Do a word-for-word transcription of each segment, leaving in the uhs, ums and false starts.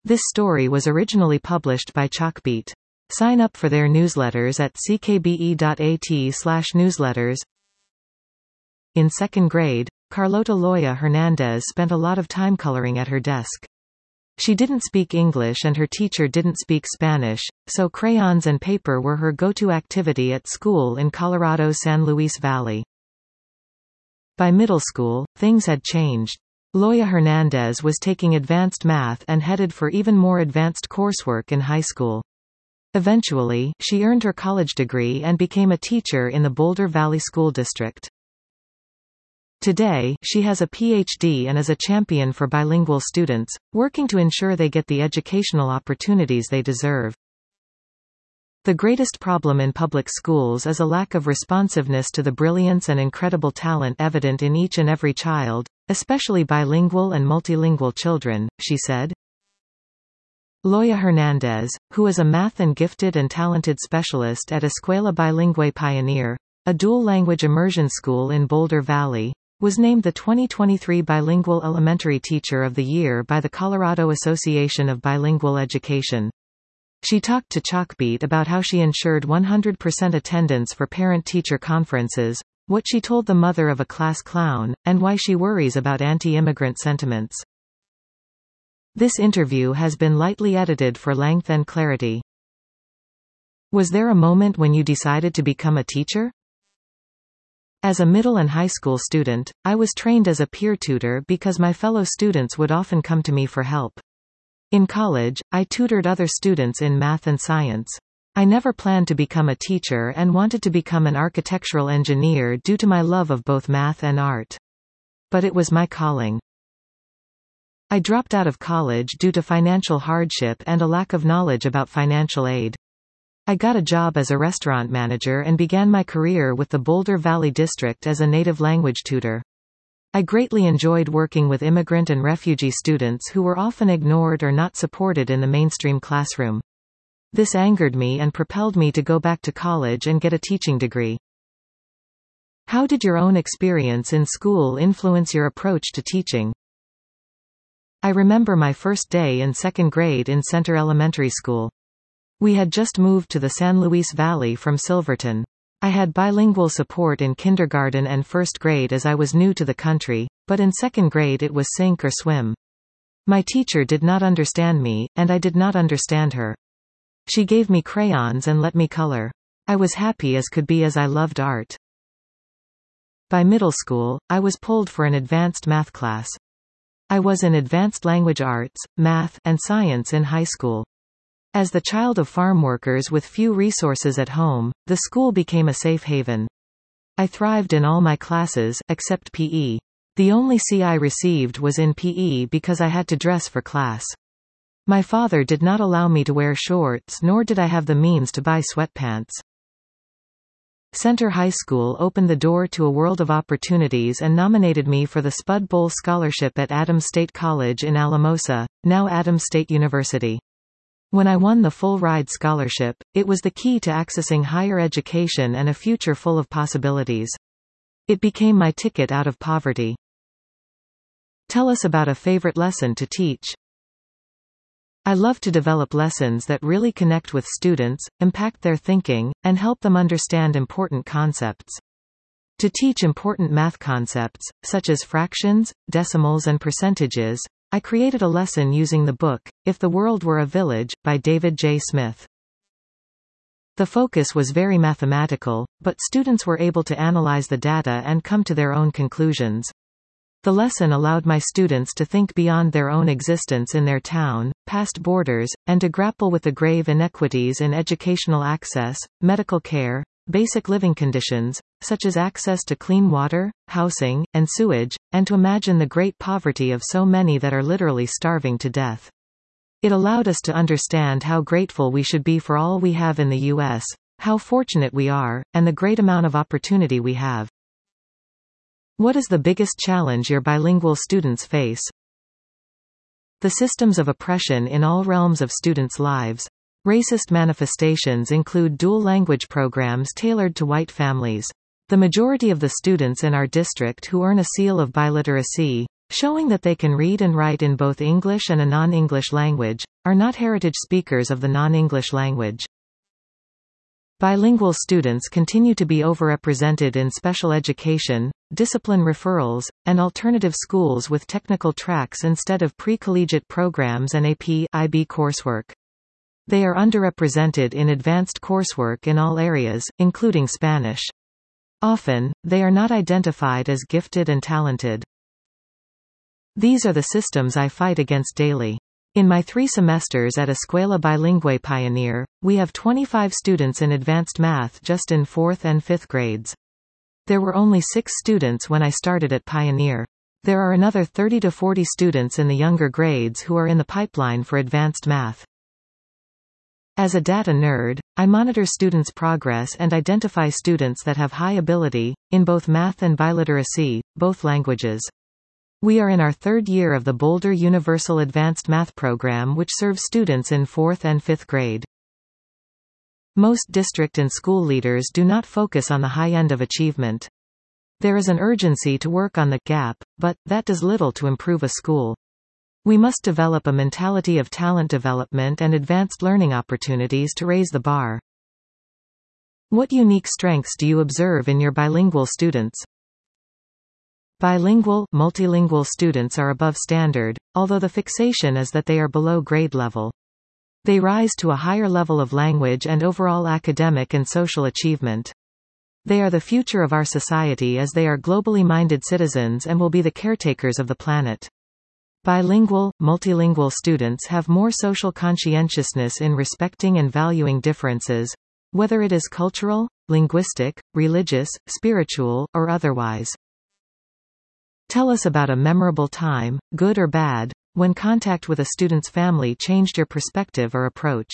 This story was originally published by Chalkbeat. Sign up for their newsletters at c k b e dot a t slash newsletters. In second grade, Carlota Loya Hernandez spent a lot of time coloring at her desk. She didn't speak English and her teacher didn't speak Spanish, so crayons and paper were her go-to activity at school in Colorado's San Luis Valley. By middle school, things had changed. Loya Hernandez was taking advanced math and headed for even more advanced coursework in high school. Eventually, she earned her college degree and became a teacher in the Boulder Valley School District. Today, she has a P H D and is a champion for bilingual students, working to ensure they get the educational opportunities they deserve. The greatest problem in public schools is a lack of responsiveness to the brilliance and incredible talent evident in each and every child, especially bilingual and multilingual children, she said. Loya Hernandez, who is a math and gifted and talented specialist at Escuela Bilingüe Pioneer, a dual-language immersion school in Boulder Valley, was named the twenty twenty-three Bilingual Elementary Teacher of the Year by the Colorado Association of Bilingual Education. She talked to Chalkbeat about how she ensured one hundred percent attendance for parent-teacher conferences, what she told the mother of a class clown, and why she worries about anti-immigrant sentiments. This interview has been lightly edited for length and clarity. Was there a moment when you decided to become a teacher? As a middle and high school student, I was trained as a peer tutor because my fellow students would often come to me for help. In college, I tutored other students in math and science. I never planned to become a teacher and wanted to become an architectural engineer due to my love of both math and art. But it was my calling. I dropped out of college due to financial hardship and a lack of knowledge about financial aid. I got a job as a restaurant manager and began my career with the Boulder Valley District as a native language tutor. I greatly enjoyed working with immigrant and refugee students who were often ignored or not supported in the mainstream classroom. This angered me and propelled me to go back to college and get a teaching degree. How did your own experience in school influence your approach to teaching? I remember my first day in second grade in Center Elementary School. We had just moved to the San Luis Valley from Silverton. I had bilingual support in kindergarten and first grade as I was new to the country, but in second grade it was sink or swim. My teacher did not understand me, and I did not understand her. She gave me crayons and let me color. I was happy as could be as I loved art. By middle school, I was pulled for an advanced math class. I was in advanced language arts, math, and science in high school. As the child of farm workers with few resources at home, the school became a safe haven. I thrived in all my classes, except P E. The only C I received was in P E because I had to dress for class. My father did not allow me to wear shorts, nor did I have the means to buy sweatpants. Center High School opened the door to a world of opportunities and nominated me for the Spud Bowl Scholarship at Adams State College in Alamosa, now Adams State University. When I won the full-ride scholarship, it was the key to accessing higher education and a future full of possibilities. It became my ticket out of poverty. Tell us about a favorite lesson to teach. I love to develop lessons that really connect with students, impact their thinking, and help them understand important concepts. To teach important math concepts, such as fractions, decimals and percentages, I created a lesson using the book, If the World Were a Village, by David J. Smith. The focus was very mathematical, but students were able to analyze the data and come to their own conclusions. The lesson allowed my students to think beyond their own existence in their town, past borders, and to grapple with the grave inequities in educational access, medical care, basic living conditions, such as access to clean water, housing, and sewage, and to imagine the great poverty of so many that are literally starving to death. It allowed us to understand how grateful we should be for all we have in the U S, how fortunate we are, and the great amount of opportunity we have. What is the biggest challenge your bilingual students face? The systems of oppression in all realms of students' lives. Racist manifestations include dual language programs tailored to white families. The majority of the students in our district who earn a seal of biliteracy, showing that they can read and write in both English and a non-English language, are not heritage speakers of the non-English language. Bilingual students continue to be overrepresented in special education, discipline referrals, and alternative schools with technical tracks instead of pre-collegiate programs and A P I B coursework. They are underrepresented in advanced coursework in all areas, including Spanish. Often, they are not identified as gifted and talented. These are the systems I fight against daily. In my three semesters at Escuela Bilingüe Pioneer, we have twenty-five students in advanced math just in fourth and fifth grades. There were only six students when I started at Pioneer. There are another thirty to forty students in the younger grades who are in the pipeline for advanced math. As a data nerd, I monitor students' progress and identify students that have high ability, in both math and biliteracy, both languages. We are in our third year of the Boulder Universal Advanced Math program, which serves students in fourth and fifth grade. Most district and school leaders do not focus on the high end of achievement. There is an urgency to work on the gap, but that does little to improve a school. We must develop a mentality of talent development and advanced learning opportunities to raise the bar. What unique strengths do you observe in your bilingual students? Bilingual, multilingual students are above standard, although the fixation is that they are below grade level. They rise to a higher level of language and overall academic and social achievement. They are the future of our society as they are globally minded citizens and will be the caretakers of the planet. Bilingual, multilingual students have more social conscientiousness in respecting and valuing differences, whether it is cultural, linguistic, religious, spiritual, or otherwise. Tell us about a memorable time, good or bad, when contact with a student's family changed your perspective or approach.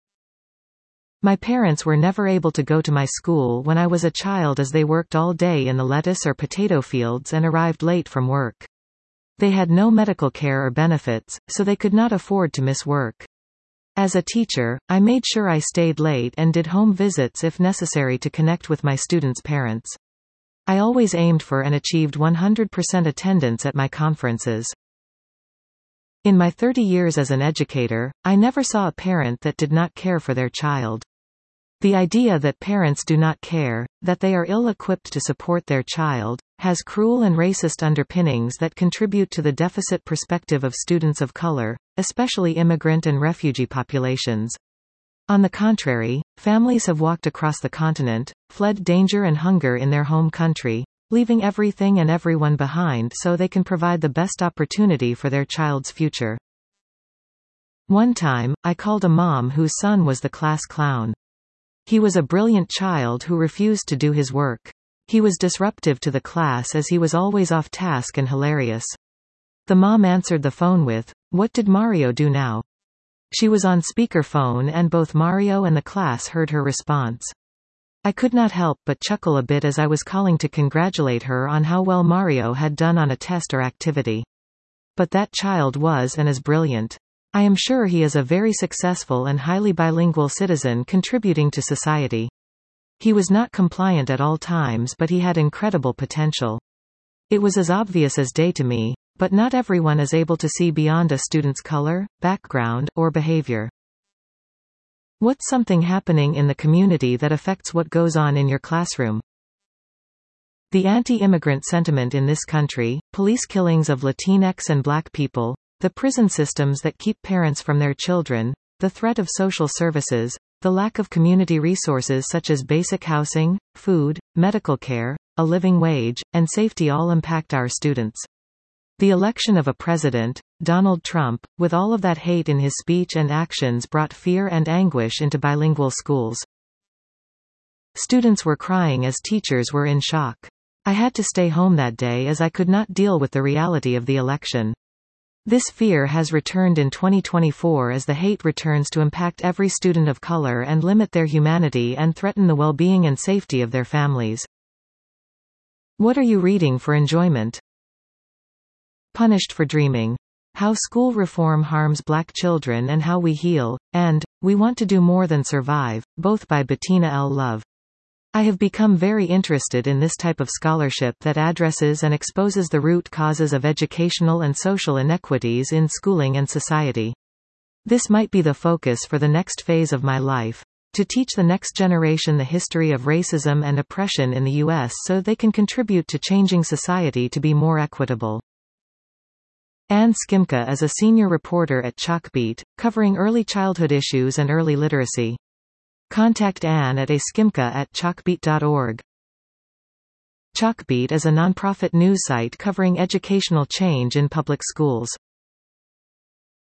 My parents were never able to go to my school when I was a child as they worked all day in the lettuce or potato fields and arrived late from work. They had no medical care or benefits, so they could not afford to miss work. As a teacher, I made sure I stayed late and did home visits if necessary to connect with my students' parents. I always aimed for and achieved one hundred percent attendance at my conferences. In my thirty years as an educator, I never saw a parent that did not care for their child. The idea that parents do not care, that they are ill-equipped to support their child, has cruel and racist underpinnings that contribute to the deficit perspective of students of color, especially immigrant and refugee populations. On the contrary, families have walked across the continent, fled danger and hunger in their home country, leaving everything and everyone behind so they can provide the best opportunity for their child's future. One time, I called a mom whose son was the class clown. He was a brilliant child who refused to do his work. He was disruptive to the class as he was always off task and hilarious. The mom answered the phone with, "What did Mario do now?" She was on speakerphone and both Mario and the class heard her response. I could not help but chuckle a bit as I was calling to congratulate her on how well Mario had done on a test or activity. But that child was and is brilliant. I am sure he is a very successful and highly bilingual citizen contributing to society. He was not compliant at all times, but he had incredible potential. It was as obvious as day to me, but not everyone is able to see beyond a student's color, background, or behavior. What's something happening in the community that affects what goes on in your classroom? The anti-immigrant sentiment in this country, police killings of Latinx and Black people, the prison systems that keep parents from their children, the threat of social services, the lack of community resources such as basic housing, food, medical care, a living wage, and safety all impact our students. The election of a president, Donald Trump, with all of that hate in his speech and actions brought fear and anguish into bilingual schools. Students were crying as teachers were in shock. I had to stay home that day as I could not deal with the reality of the election. This fear has returned in twenty twenty-four as the hate returns to impact every student of color and limit their humanity and threaten the well-being and safety of their families. What are you reading for enjoyment? Punished for Dreaming. How School Reform Harms Black Children and How We Heal, and We Want to Do More Than Survive, both by Bettina L. Love. I have become very interested in this type of scholarship that addresses and exposes the root causes of educational and social inequities in schooling and society. This might be the focus for the next phase of my life. To teach the next generation the history of racism and oppression in the U S so they can contribute to changing society to be more equitable. Anne Skimka is a senior reporter at Chalkbeat, covering early childhood issues and early literacy. Contact Anne at a skimka at chalkbeat dot org. Chalkbeat is a nonprofit news site covering educational change in public schools.